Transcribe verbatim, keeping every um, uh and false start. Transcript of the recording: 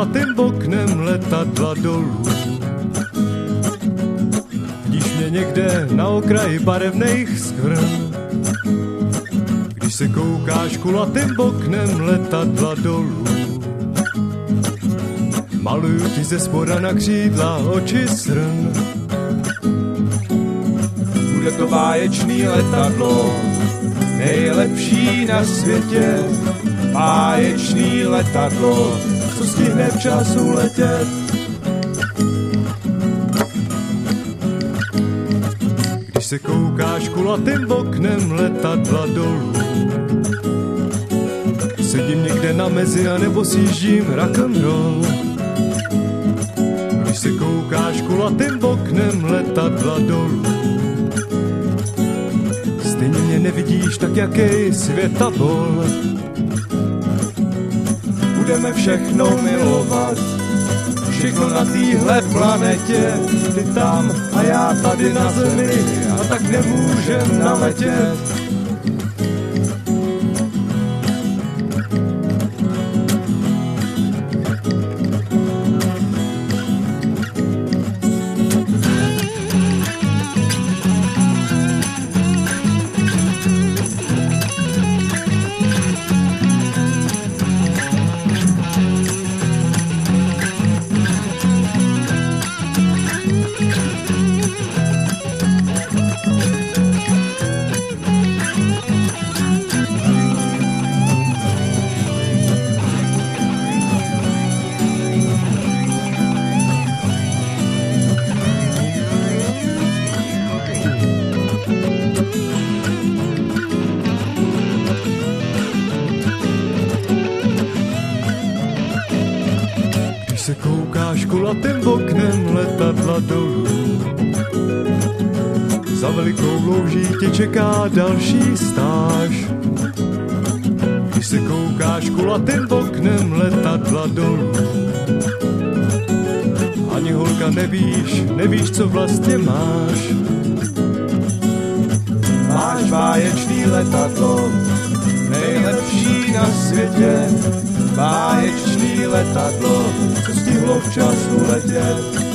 kulatým oknem letadla dolů. Vidíš mě někde na okraji barevných skvrn, když se koukáš kulatým oknem letadla dolů. Maluju ti ze spoda na křídla oči srn. Bude to báječný letadlo, nejlepší na světě. Báječný letadlo, co stihne včas uletět. Když se koukáš kulatým oknem letadla dolů, sedím někde na mezi a nebo sjíždím rock'n'roll. Když se koukáš kulatým oknem letadla dolů, stejně mě nevidíš tak jaký světabol. Budeme všechno milovat, všechno na téhle planetě. Ty tam a já tady na zemi, a tak nemůžem naletět. Se koukáš kulatým oknem letadla dolů, za velikou louží tě čeká další stáž. Když se koukáš kulatým oknem letadla dolů, ani holka nevíš, nevíš, co vlastně máš. Máš báječný letadlo, nejlepší na světě. Báječný letadlo, co stihlo včas uletět.